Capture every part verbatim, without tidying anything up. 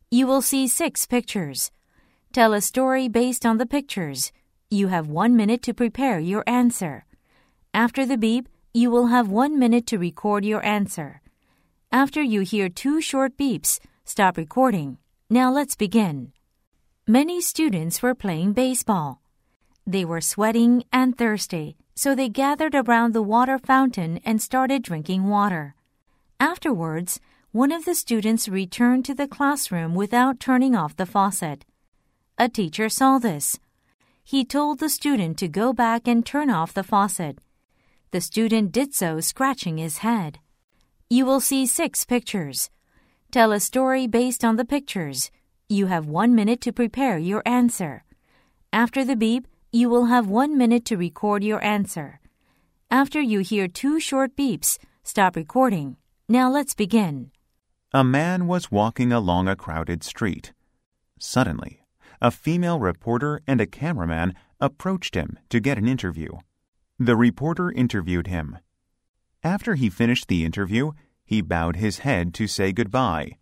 You will see six pictures. Tell a story based on the pictures. You have one minute to prepare your answer. After the beep, you will have one minute to record your answer. After you hear two short beeps, stop recording. Now let's begin. Many students were playing baseball. They were sweating and thirsty, so they gathered around the water fountain and started drinking water. Afterwards, one of the students returned to the classroom without turning off the faucet. A teacher saw this. He told the student to go back and turn off the faucet. The student did so, scratching his head. You will see six pictures. Tell a story based on the pictures. You have one minute to prepare your answer. After the beep, you will have one minute to record your answer. After you hear two short beeps, stop recording. Now let's begin. A man was walking along a crowded street. Suddenly, a female reporter and a cameraman approached him to get an interview. The reporter interviewed him. After he finished the interview, he bowed his head to say goodbye.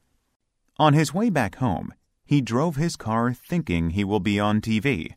On his way back home, he drove his car thinking he will be on T V.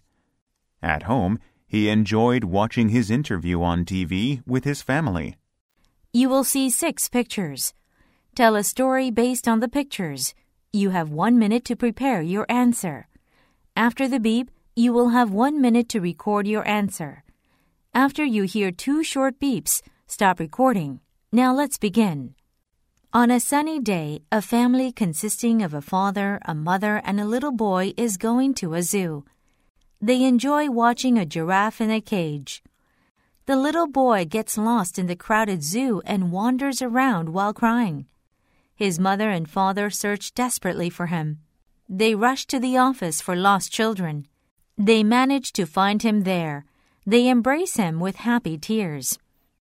At home, he enjoyed watching his interview on T V with his family. You will see six pictures. Tell a story based on the pictures. You have one minute to prepare your answer. After the beep, you will have one minute to record your answer. After you hear two short beeps, stop recording. Now let's begin. On a sunny day, a family consisting of a father, a mother, and a little boy is going to a zoo. They enjoy watching a giraffe in a cage. The little boy gets lost in the crowded zoo and wanders around while crying. His mother and father search desperately for him. They rush to the office for lost children. They manage to find him there. They embrace him with happy tears.